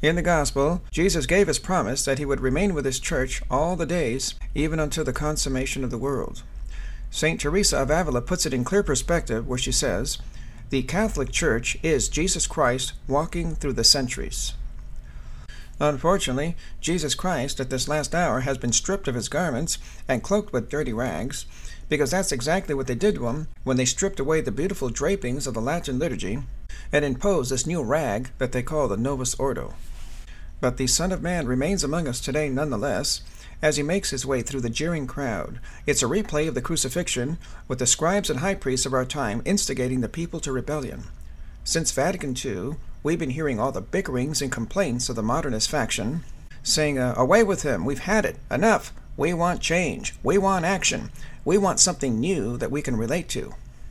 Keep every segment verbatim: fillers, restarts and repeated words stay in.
In the Gospel, Jesus gave his promise that he would remain with his church all the days, even until the consummation of the world. Saint Teresa of Avila puts it in clear perspective where she says, "The Catholic Church is Jesus Christ walking through the centuries." Unfortunately, Jesus Christ at this last hour has been stripped of his garments and cloaked with dirty rags, because that's exactly what they did to him when they stripped away the beautiful drapings of the Latin liturgy and imposed this new rag that they call the Novus Ordo. But the Son of Man remains among us today nonetheless, as he makes his way through the jeering crowd. It's a replay of the crucifixion, with the scribes and high priests of our time instigating the people to rebellion. Since Vatican Two, we've been hearing all the bickerings and complaints of the modernist faction, saying, uh, away with him, we've had it, enough, we want change, we want action, we want something new that we can relate to.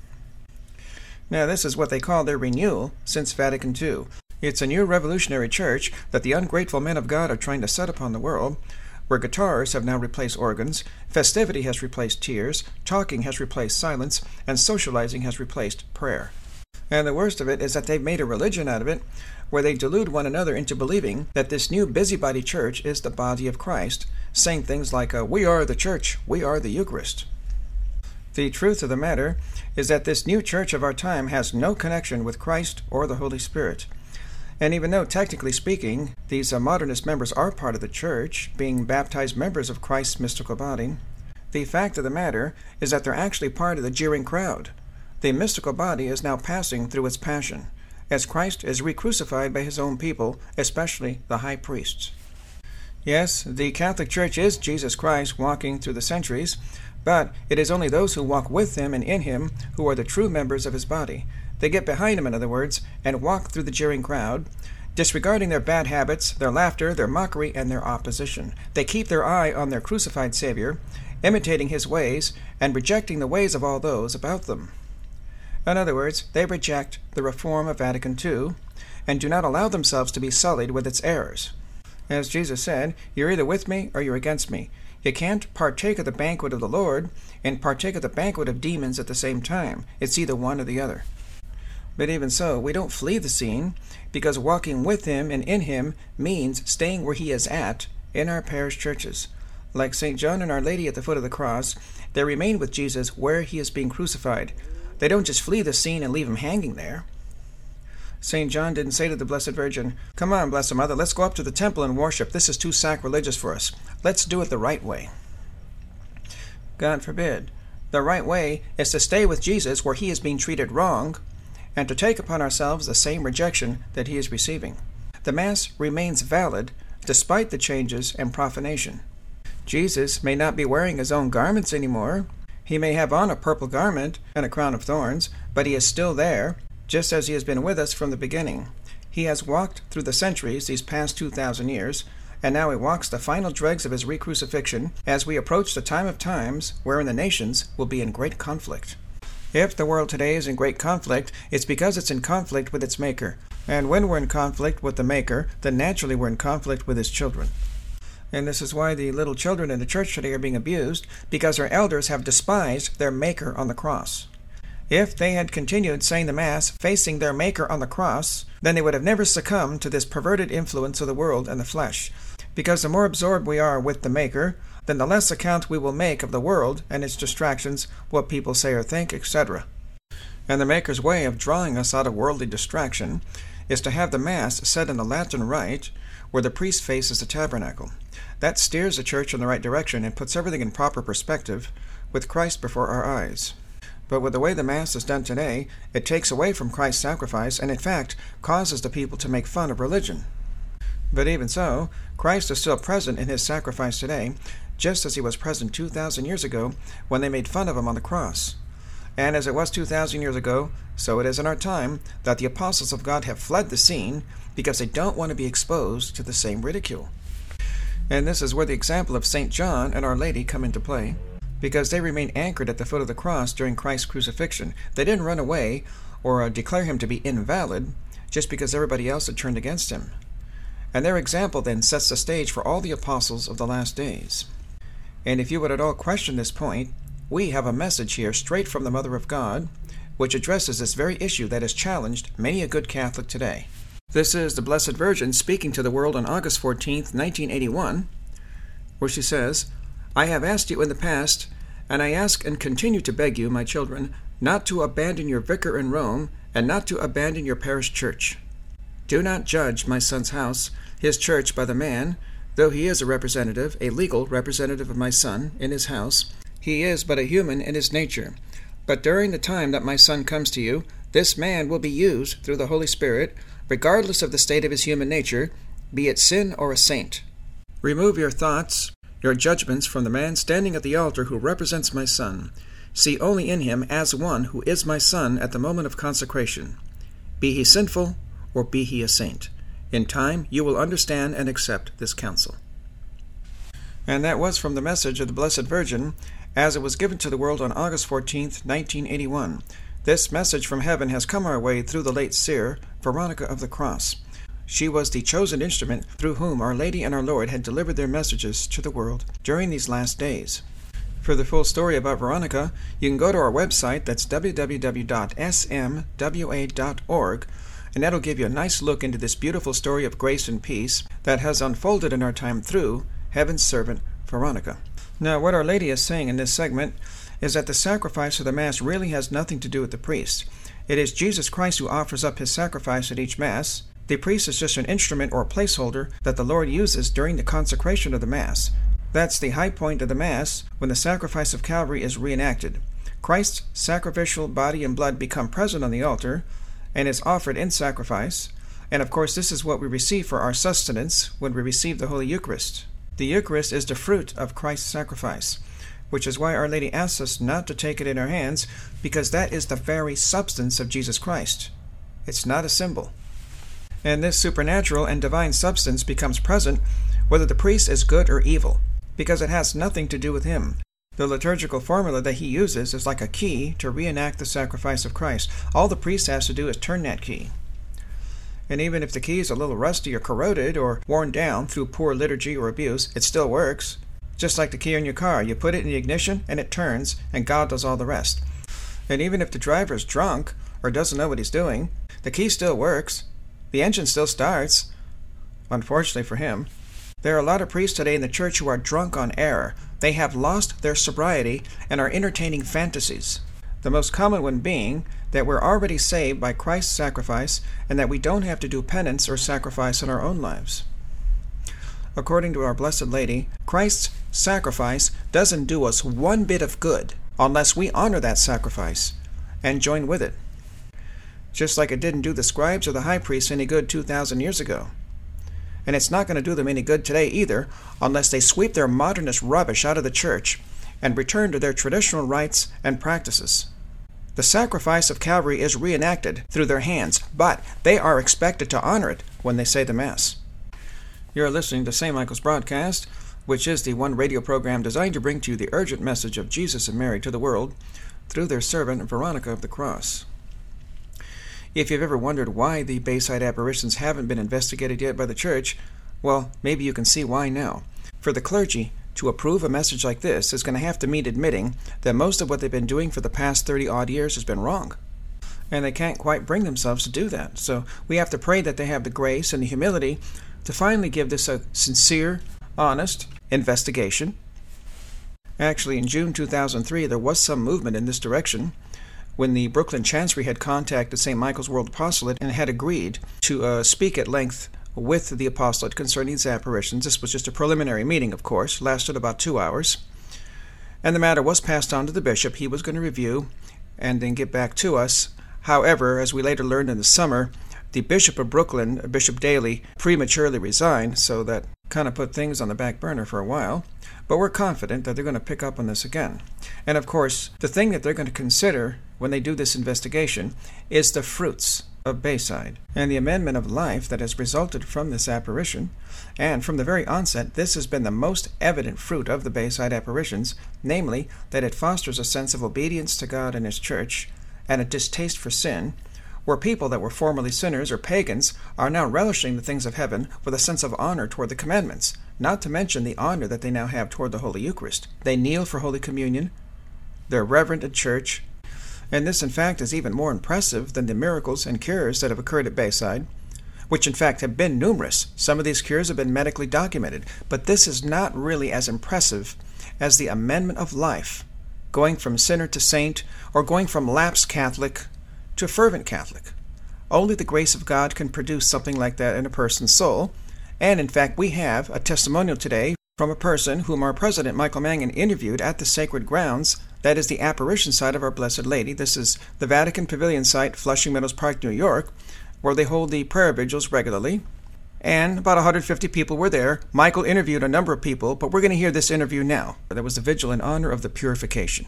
Now this is what they call their renewal since Vatican Two. It's a new revolutionary church that the ungrateful men of God are trying to set upon the world, where guitars have now replaced organs, festivity has replaced tears, talking has replaced silence, and socializing has replaced prayer. And the worst of it is that they've made a religion out of it, where they delude one another into believing that this new busybody church is the body of Christ, saying things like, uh, we are the church, we are the Eucharist. The truth of the matter is that this new church of our time has no connection with Christ or the Holy Spirit. And even though, technically speaking, these uh, modernist members are part of the church, being baptized members of Christ's mystical body, the fact of the matter is that they're actually part of the jeering crowd. The mystical body is now passing through its passion, as Christ is re-crucified by his own people, especially the high priests. Yes, the Catholic Church is Jesus Christ walking through the centuries, but it is only those who walk with him and in him who are the true members of his body. They get behind him, in other words, and walk through the jeering crowd, disregarding their bad habits, their laughter, their mockery, and their opposition. They keep their eye on their crucified Savior, imitating his ways, and rejecting the ways of all those about them. In other words, they reject the reform of Vatican Two, and do not allow themselves to be sullied with its errors. As Jesus said, you're either with me or you're against me. You can't partake of the banquet of the Lord and partake of the banquet of demons at the same time. It's either one or the other. But even so, we don't flee the scene, because walking with him and in him means staying where he is at in our parish churches. Like Saint John and Our Lady at the foot of the cross, they remain with Jesus where he is being crucified. They don't just flee the scene and leave him hanging there. Saint John didn't say to the Blessed Virgin, come on, Blessed Mother, let's go up to the temple and worship. This is too sacrilegious for us. Let's do it the right way. God forbid. The right way is to stay with Jesus where he is being treated wrong, and to take upon ourselves the same rejection that he is receiving. The Mass remains valid despite the changes and profanation. Jesus may not be wearing his own garments anymore. He may have on a purple garment and a crown of thorns, but he is still there, just as he has been with us from the beginning. He has walked through the centuries, these past two thousand years, and now he walks the final dregs of his re-crucifixion as we approach the time of times wherein the nations will be in great conflict. If the world today is in great conflict, it's because it's in conflict with its Maker. And when we're in conflict with the Maker, then naturally we're in conflict with his children. And this is why the little children in the church today are being abused, because their elders have despised their Maker on the cross. If they had continued saying the Mass facing their Maker on the cross, then they would have never succumbed to this perverted influence of the world and the flesh. Because the more absorbed we are with the Maker, then the less account we will make of the world and its distractions, what people say or think, et cetera. And the Maker's way of drawing us out of worldly distraction is to have the Mass said in the Latin Rite, where the priest faces the tabernacle. That steers the church in the right direction and puts everything in proper perspective, with Christ before our eyes. But with the way the Mass is done today, it takes away from Christ's sacrifice and in fact causes the people to make fun of religion. But even so, Christ is still present in his sacrifice today, just as he was present two thousand years ago when they made fun of him on the cross. And as it was two thousand years ago, so it is in our time that the apostles of God have fled the scene because they don't want to be exposed to the same ridicule. And this is where the example of Saint John and Our Lady come into play, because they remained anchored at the foot of the cross during Christ's crucifixion. They didn't run away or uh, declare him to be invalid just because everybody else had turned against him. And their example then sets the stage for all the apostles of the last days. And if you would at all question this point, we have a message here straight from the Mother of God, which addresses this very issue that has challenged many a good Catholic today. This is the Blessed Virgin speaking to the world on August fourteenth, nineteen eighty-one, where she says, "I have asked you in the past, and I ask and continue to beg you, my children, not to abandon your vicar in Rome, and not to abandon your parish church. Do not judge my son's house, his church, by the man, though he is a representative, a legal representative of my son, in his house. He is but a human in his nature. But during the time that my son comes to you, this man will be used through the Holy Spirit, regardless of the state of his human nature, be it sin or a saint. Remove your thoughts, your judgments from the man standing at the altar who represents my son. See only in him as one who is my son at the moment of consecration. Be he sinful, or be he a saint. In time you will understand and accept this counsel." And that was from the message of the Blessed Virgin, as it was given to the world on August fourteenth, nineteen eighty-one. This message from heaven has come our way through the late seer, Veronica of the Cross. She was the chosen instrument through whom Our Lady and our Lord had delivered their messages to the world during these last days. For the full story about Veronica, you can go to our website, that's w w w dot s m w a dot org, and that'll give you a nice look into this beautiful story of grace and peace that has unfolded in our time through Heaven's servant, Veronica. Now, what Our Lady is saying in this segment is that the sacrifice of the Mass really has nothing to do with the priest. It is Jesus Christ who offers up his sacrifice at each Mass. The priest is just an instrument or placeholder that the Lord uses during the consecration of the Mass. That's the high point of the Mass, when the sacrifice of Calvary is reenacted. Christ's sacrificial body and blood become present on the altar and is offered in sacrifice, and of course this is what we receive for our sustenance when we receive the Holy Eucharist. The Eucharist is the fruit of Christ's sacrifice, which is why Our Lady asks us not to take it in our hands, because that is the very substance of Jesus Christ. It's not a symbol. And this supernatural and divine substance becomes present whether the priest is good or evil, because it has nothing to do with him. The liturgical formula that he uses is like a key to reenact the sacrifice of Christ. All the priest has to do is turn that key. And even if the key is a little rusty or corroded or worn down through poor liturgy or abuse, it still works. Just like the key in your car, you put it in the ignition and it turns, and God does all the rest. And even if the driver is drunk or doesn't know what he's doing, the key still works. The engine still starts, unfortunately for him. There are a lot of priests today in the church who are drunk on error. They have lost their sobriety and are entertaining fantasies. The most common one being that we're already saved by Christ's sacrifice and that we don't have to do penance or sacrifice in our own lives. According to our Blessed Lady, Christ's sacrifice doesn't do us one bit of good unless we honor that sacrifice and join with it. Just like it didn't do the scribes or the high priests any good two thousand years ago. And it's not going to do them any good today either unless they sweep their modernist rubbish out of the church and return to their traditional rites and practices. The sacrifice of Calvary is reenacted through their hands, but they are expected to honor it when they say the Mass. You're listening to Saint Michael's Broadcast, which is the one radio program designed to bring to you the urgent message of Jesus and Mary to the world through their servant Veronica of the Cross. If you've ever wondered why the Bayside apparitions haven't been investigated yet by the Church, well, maybe you can see why now. For the clergy to approve a message like this is going to have to mean admitting that most of what they've been doing for the past thirty-odd years has been wrong. And they can't quite bring themselves to do that. So we have to pray that they have the grace and the humility to finally give this a sincere, honest investigation. Actually, in June two thousand three, there was some movement in this direction, when the Brooklyn Chancery had contacted Saint Michael's World Apostolate and had agreed to uh, speak at length with the apostolate concerning these apparitions. This was just a preliminary meeting, of course, lasted about two hours. And the matter was passed on to the bishop. He was going to review and then get back to us. However, as we later learned in the summer, the Bishop of Brooklyn, Bishop Daly, prematurely resigned, so that kind of put things on the back burner for a while. But we're confident that they're going to pick up on this again. And of course, the thing that they're going to consider when they do this investigation is the fruits of Bayside and the amendment of life that has resulted from this apparition. And from the very onset, this has been the most evident fruit of the Bayside apparitions, namely that it fosters a sense of obedience to God and His Church and a distaste for sin, where people that were formerly sinners or pagans are now relishing the things of heaven with a sense of honor toward the commandments, not to mention the honor that they now have toward the Holy Eucharist. They kneel for Holy Communion, they're reverent at church, and this in fact is even more impressive than the miracles and cures that have occurred at Bayside, which in fact have been numerous. Some of these cures have been medically documented, but this is not really as impressive as the amendment of life, going from sinner to saint, or going from lapsed Catholic to fervent Catholic. Only the grace of God can produce something like that in a person's soul, and in fact we have a testimonial today from a person whom our president, Michael Mangan, interviewed at the sacred grounds. That is the apparition site of Our Blessed Lady. This is the Vatican Pavilion site, Flushing Meadows Park, New York, where they hold the prayer vigils regularly. And about one hundred fifty people were there. Michael interviewed a number of people, but we're going to hear this interview now. There was a vigil in honor of the purification.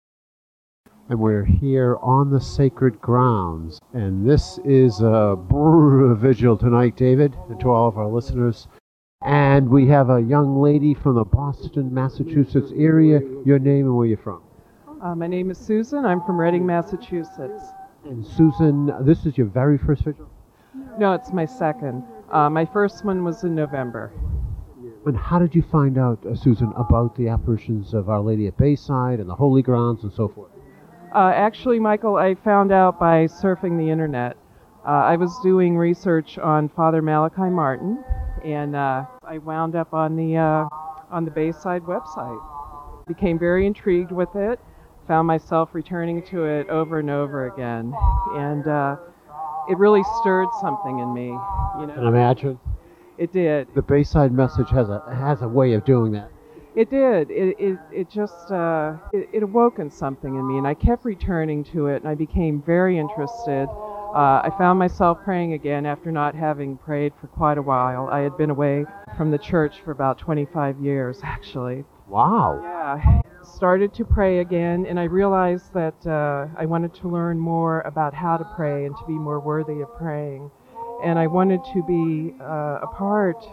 And we're here on the sacred grounds. And this is a brr vigil tonight, David, and to all of our listeners. And we have a young lady from the Boston, Massachusetts area. Your name and where you're from? Uh, my name is Susan. I'm from Reading, Massachusetts. And Susan, this is your very first vigil? No, it's my second. Uh, my first one was in November. And how did you find out, uh, Susan, about the apparitions of Our Lady at Bayside and the Holy Grounds and so forth? Uh, actually, Michael, I found out by surfing the internet. Uh, I was doing research on Father Malachi Martin, and uh, I wound up on the uh, on the Bayside website. Became very intrigued with it. Found myself returning to it over and over again, and uh, it really stirred something in me. You know, Can I imagine? It did. The Bayside message has a has a way of doing that. It did. It it, it just uh, it, it awoken something in me, and I kept returning to it, and I became very interested. Uh, I found myself praying again after not having prayed for quite a while. I had been away from the church for about twenty-five years, actually. Wow. Yeah. Started to pray again, and I realized that uh, I wanted to learn more about how to pray and to be more worthy of praying. And I wanted to be uh, a part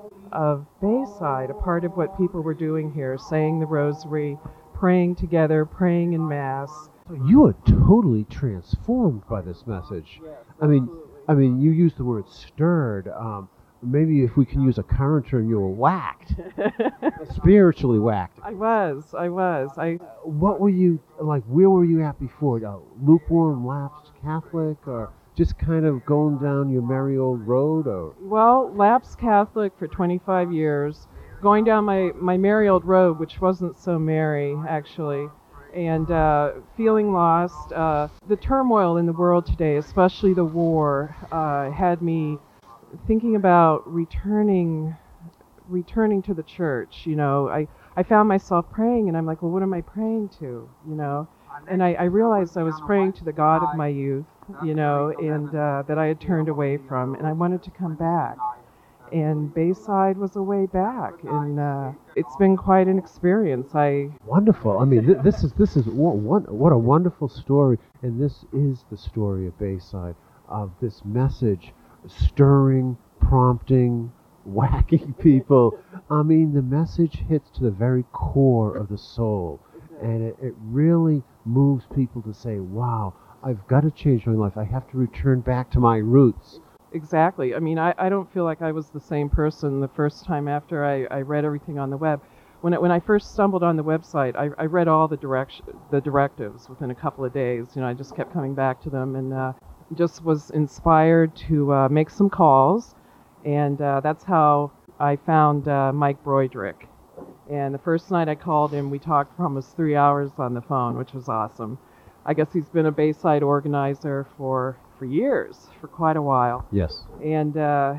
of Bayside, a part of what people were doing here, saying the rosary, praying together, praying in Mass. You were totally transformed by this message. Yes, I mean, I mean, you used the word stirred. Um, maybe if we can use a current term, you were whacked, spiritually whacked. I was, I was. I. What were you like? Where were you at before? Uh, lukewarm, lapsed Catholic, or just kind of going down your merry old road, or? Well, lapsed Catholic for twenty-five years, going down my my merry old road, which wasn't so merry actually. And uh, feeling lost. Uh, the turmoil in the world today, especially the war, uh, had me thinking about returning returning to the church. You know, I, I found myself praying, and I'm like, well, what am I praying to? You know, and I, I realized I was praying to the God of my youth, you know, and uh, that I had turned away from, and I wanted to come back. And Bayside was a way back, and uh, it's been quite an experience. I Wonderful. I mean, th- this is this is what, what what a wonderful story, and this is the story of Bayside, of this message, stirring, prompting, whacking people. I mean, the message hits to the very core of the soul, and it, it really moves people to say, "Wow, I've got to change my life. I have to return back to my roots." Exactly. I mean, I, I don't feel like I was the same person the first time after I, I read everything on the web. When I, when I first stumbled on the website, I, I read all the direction the directives within a couple of days. You know, I just kept coming back to them, and uh, just was inspired to uh, make some calls, and uh, that's how I found uh, Mike Broidrick. And the first night I called him, we talked for almost three hours on the phone, which was awesome. I guess he's been a Bayside organizer for for years, for quite a while. Yes. And uh,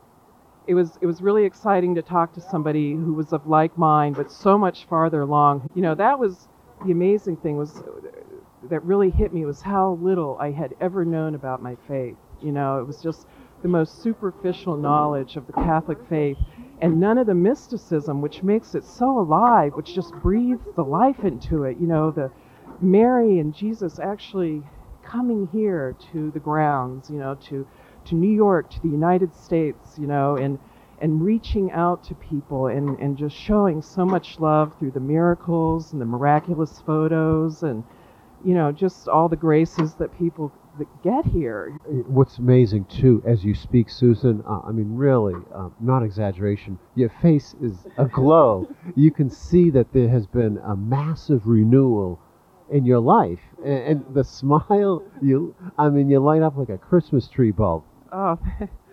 it was it was really exciting to talk to somebody who was of like mind, but so much farther along. You know, that was the amazing thing was that really hit me was how little I had ever known about my faith. You know, it was just the most superficial knowledge of the Catholic faith, and none of the mysticism, which makes it so alive, which just breathes the life into it. You know, the Mary and Jesus actually coming here to the grounds, you know, to to New York, to the United States, you know, and and reaching out to people and, and just showing so much love through the miracles and the miraculous photos and, you know, just all the graces that people that get here. What's amazing, too, as you speak, Susan, uh, I mean, really, uh, not exaggeration, your face is aglow. You can see that there has been a massive renewal in your life, and, and the smile, you I mean, you light up like a Christmas tree bulb. Oh,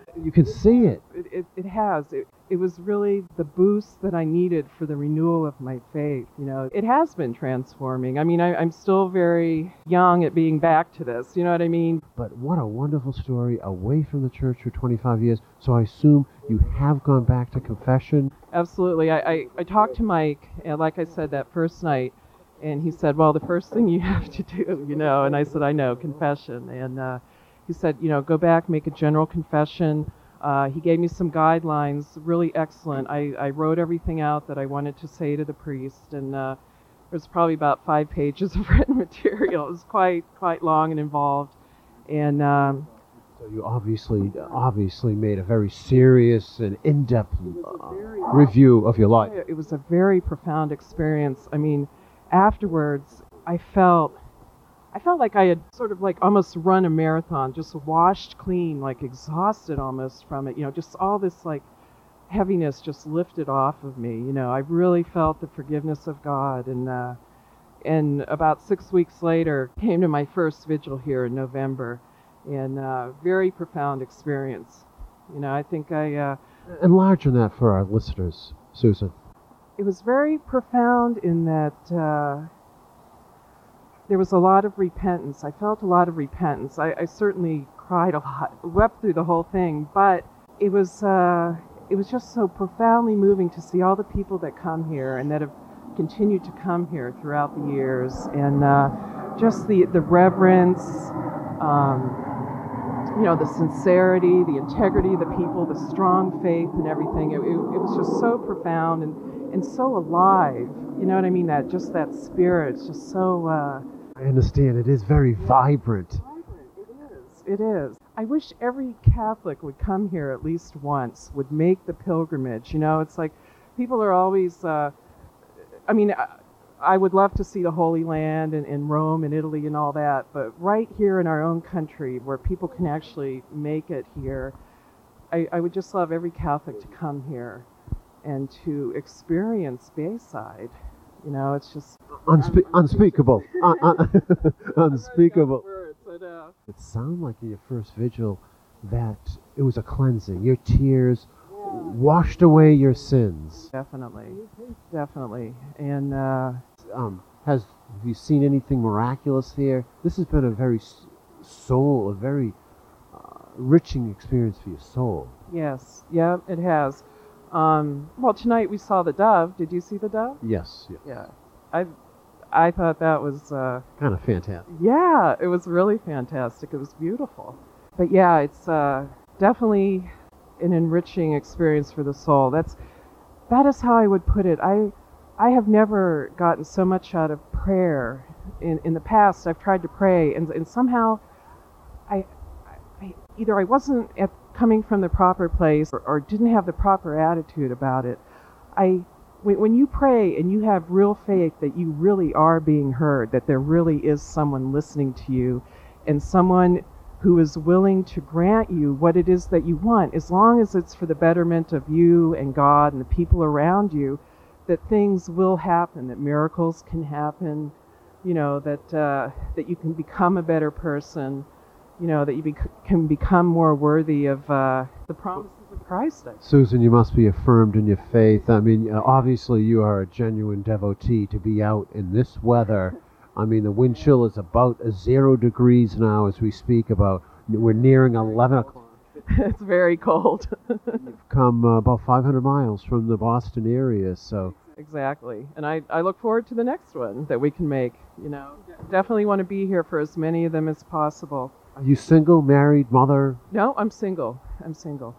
You can see it. It, it, it has. It, it was really the boost that I needed for the renewal of my faith. You know, it has been transforming. I mean, I, I'm still very young at being back to this. You know what I mean? But what a wonderful story, away from the church for twenty-five years. So I assume you have gone back to confession. Absolutely. I, I, I talked to Mike, and like I said, that first night, and he said, well, the first thing you have to do, you know, and I said, I know, confession. And uh, he said, you know, go back, make a general confession. Uh, he gave me some guidelines, really excellent. I, I wrote everything out that I wanted to say to the priest, and uh, there's probably about five pages of written material. It was quite quite long and involved. And um, so you obviously obviously made a very serious and in-depth uh, review of your life. It was a very profound experience. I mean, afterwards, I felt I felt like I had sort of like almost run a marathon, just washed clean, like exhausted almost from it. You know, just all this like heaviness just lifted off of me. You know, I really felt the forgiveness of God. And uh, and about six weeks later, came to my first vigil here in November, and uh, very profound experience. You know, I think I uh, enlarge on that for our listeners, Susan. It was very profound in that. Uh, There was a lot of repentance. I felt a lot of repentance. I, I certainly cried a lot, wept through the whole thing, but it was uh, it was just so profoundly moving to see all the people that come here and that have continued to come here throughout the years, and uh, just the the reverence, um, you know, the sincerity, the integrity of the people, the strong faith and everything. It, it, it was just so profound and, and so alive. You know what I mean? That just that spirit. It's just so. Uh, I understand. It is very vibrant. It is. It is. I wish every Catholic would come here at least once, would make the pilgrimage. You know, it's like people are always, uh, I mean, I, I would love to see the Holy Land and, and Rome and Italy and all that, but right here in our own country where people can actually make it here, I, I would just love every Catholic to come here and to experience Bayside. You know, it's just Unspe- unspeakable, un- un- unspeakable. Words, I know. It sounded like in your first vigil that it was a cleansing. Your tears washed away your sins. Definitely, definitely. And uh, um, has have you seen anything miraculous here? This has been a very soul, a very uh, enriching experience for your soul. yes, yeah, it has. Um, well, tonight we saw the dove. Did you see the dove? Yes. yes. Yeah, I, I thought that was. Uh, kind of fantastic. yeah, it was really fantastic. It was beautiful. But yeah, it's uh, definitely an enriching experience for the soul. That's that is how I would put it. I, I have never gotten so much out of prayer. In in the past, I've tried to pray, and and somehow, I, I either I wasn't at coming from the proper place or, or didn't have the proper attitude about it. I, when, when you pray and you have real faith that you really are being heard, that there really is someone listening to you and someone who is willing to grant you what it is that you want, as long as it's for the betterment of you and God and the people around you, that things will happen, that miracles can happen, you know, that uh, that you can become a better person, you know, that you bec- can become more worthy of uh, the promises of Christ. I think. Susan, you must be affirmed in your faith. I mean, uh, obviously you are a genuine devotee to be out in this weather. I mean, the wind chill is about zero degrees now as we speak about. We're nearing eleven o'clock. It's very cold. You've come uh, about five hundred miles from the Boston area, so. Exactly. And I, I look forward to the next one that we can make, you know. Definitely want to be here for as many of them as possible. Are you single, married, mother? No, I'm single. I'm single.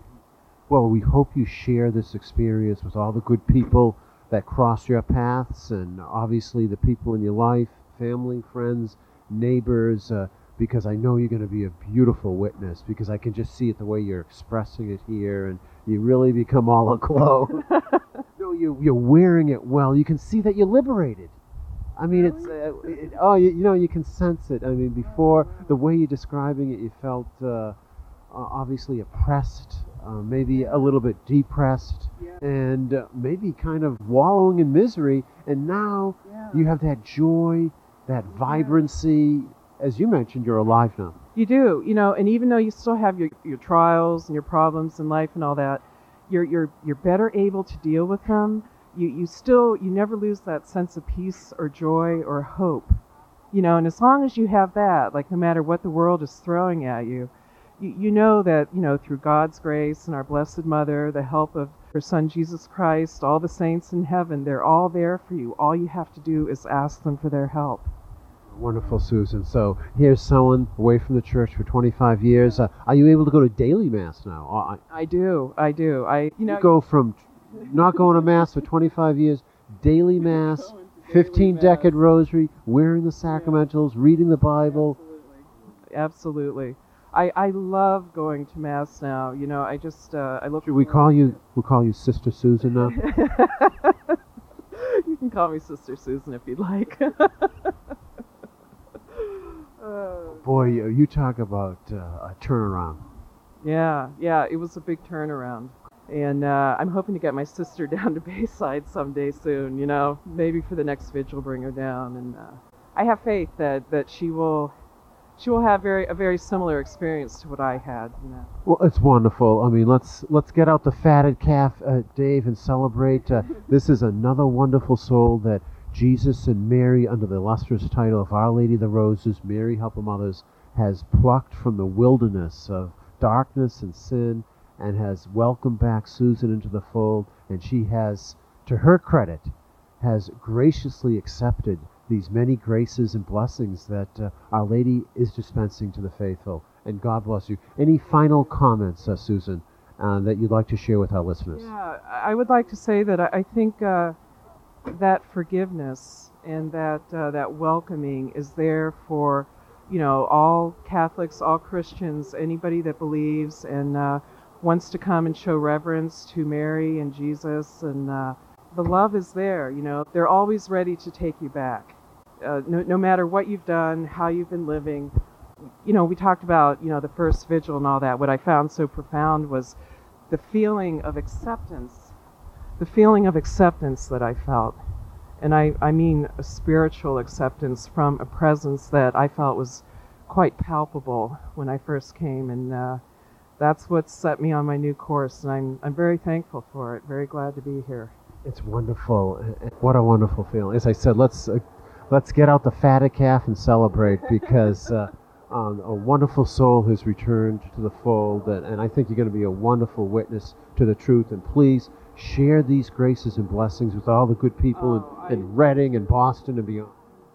Well, we hope you share this experience with all the good people that cross your paths, and obviously the people in your life, family, friends, neighbors, uh, because I know you're going to be a beautiful witness, because I can just see it the way you're expressing it here, and you really become all aglow. No, you, you're wearing it well. You can see that you're liberated. I mean, it's, uh, it, oh, you, you know, you can sense it. I mean, before, the way you're describing it, you felt uh, obviously oppressed, uh, maybe a little bit depressed, and uh, maybe kind of wallowing in misery. And now you have that joy, that vibrancy. As you mentioned, you're alive now. You do, you know, and even though you still have your, your trials and your problems in life and all that, you're you're you're better able to deal with them. You you still you never lose that sense of peace or joy or hope. You know, and as long as you have that, like no matter what the world is throwing at you, you, you know that, you know, through God's grace and our Blessed Mother, the help of her Son Jesus Christ, all the saints in heaven, they're all there for you. All you have to do is ask them for their help. Wonderful, Susan. So here's someone away from the church for twenty-five years. Uh, are you able to go to daily Mass now? Uh, I do, I do. I you know you go from not going to Mass for twenty-five years, daily Mass, fifteen-decade rosary, wearing the sacramentals, reading the Bible. Absolutely. Absolutely. I, I love going to Mass now. You know, I just, uh, I look... Should we call you, we'll call you Sister Susan now? You can call me Sister Susan if you'd like. Boy, you, you talk about uh, a turnaround. Yeah, yeah, it was a big turnaround. And uh, I'm hoping to get my sister down to Bayside someday soon, you know, maybe for the next vigil bring her down. And uh, I have faith that, that she will... She will have very a very similar experience to what I had, you know. Well, it's wonderful. I mean, let's let's get out the fatted calf, uh, Dave, and celebrate. Uh, this is another wonderful soul that Jesus and Mary, under the illustrious title of Our Lady of the Roses, Mary Help of Mothers, has plucked from the wilderness of darkness and sin, and has welcomed back Susan into the fold. And she has, to her credit, has graciously accepted these many graces and blessings that uh, Our Lady is dispensing to the faithful. And God bless you. Any final comments, uh, Susan, uh, that you'd like to share with our listeners? Yeah, I would like to say that I, I think uh, that forgiveness and that uh, that welcoming is there for, you know, all Catholics, all Christians, anybody that believes and uh, wants to come and show reverence to Mary and Jesus. And uh, the love is there, you know. They're always ready to take you back. Uh, no, no matter what you've done, how you've been living. You know, we talked about, you know, the first vigil and all that. What I found so profound was the feeling of acceptance, the feeling of acceptance that I felt. And I, I mean a spiritual acceptance from a presence that I felt was quite palpable when I first came. And uh, that's what set me on my new course. And I'm, I'm very thankful for it, very glad to be here. It's wonderful. What a wonderful feeling. As I said, let's... Uh, Let's get out the fatted calf and celebrate because uh, um, a wonderful soul has returned to the fold, and, and I think you're going to be a wonderful witness to the truth. And please share these graces and blessings with all the good people oh, in, I, in Reading and Boston and beyond.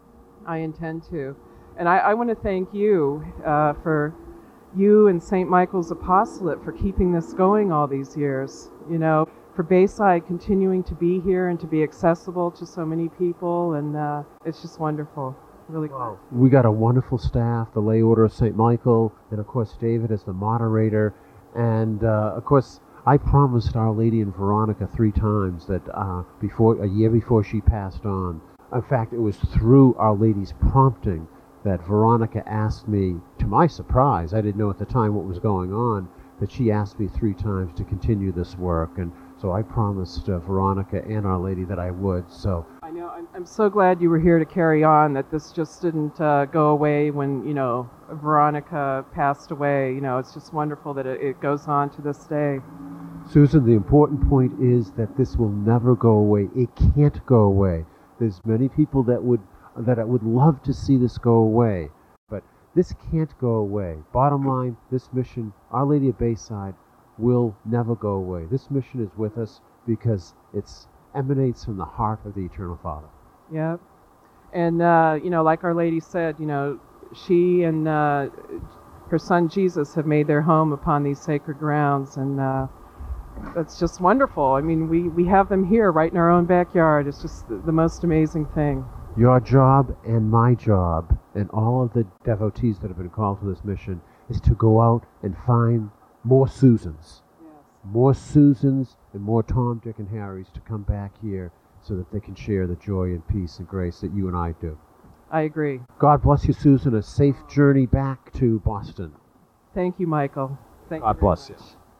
I intend to. And I, I want to thank you uh, for you and Saint Michael's Apostolate for keeping this going all these years. You know, for Bayside continuing to be here and to be accessible to so many people, and uh, it's just wonderful. Really cool. We got a wonderful staff, the Lay Order of Saint Michael, and of course David as the moderator, and uh, of course I promised Our Lady and Veronica three times that uh, before a year before she passed on. In fact, it was through Our Lady's prompting that Veronica asked me, to my surprise, I didn't know at the time what was going on, but she asked me three times to continue this work, and so I promised uh, Veronica and Our Lady that I would. So I know. I'm, I'm so glad you were here to carry on. That this just didn't uh, go away when you know Veronica passed away. You know, it's just wonderful that it, it goes on to this day. Susan, the important point is that this will never go away. It can't go away. There's many people that would that would love to see this go away, but this can't go away. Bottom line, this mission, Our Lady of Bayside, will never go away. This mission is with us because it emanates from the heart of the Eternal Father. Yeah. And, uh, you know, like Our Lady said, you know, she and uh, her son Jesus have made their home upon these sacred grounds, and uh, that's just wonderful. I mean, we, we have them here right in our own backyard. It's just the, the most amazing thing. Your job and my job and all of the devotees that have been called to this mission is to go out and find more Susans, yes. more Susans and more Tom, Dick, and Harrys to come back here so that they can share the joy and peace and grace that you and I do. I agree. God bless you, Susan. A safe journey back to Boston. Thank you, Michael. Thank God you bless much. you.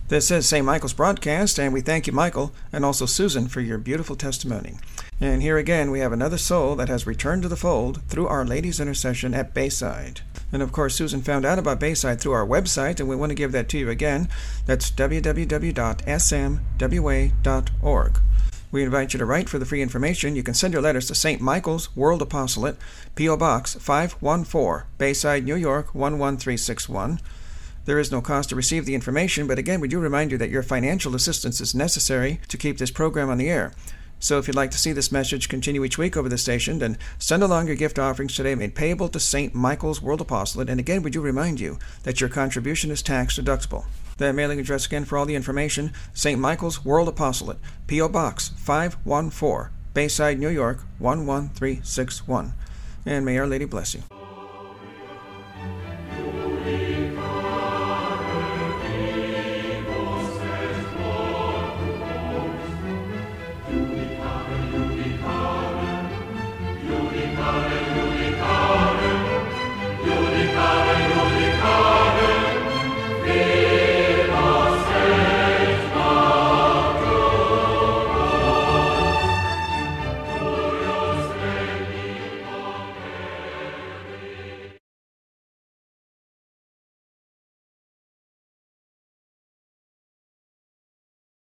This is Saint Michael's Broadcast, and we thank you, Michael, and also Susan, for your beautiful testimony. And here again, we have another soul that has returned to the fold through Our Lady's intercession at Bayside. And of course, Susan found out about Bayside through our website, and we want to give that to you again. That's w w w dot s m w a dot org. We invite you to write for the free information. You can send your letters to Saint Michael's World Apostolate, P O. Box five one four, Bayside, New York one one three six one. There is no cost to receive the information, but again, we do remind you that your financial assistance is necessary to keep this program on the air. So if you'd like to see this message continue each week over the station, then send along your gift offerings today made payable to Saint Michael's World Apostolate. And again, we do remind you that your contribution is tax deductible. The mailing address again for all the information, Saint Michael's World Apostolate, P O. Box five one four, Bayside, New York one one three six one. And may Our Lady bless you.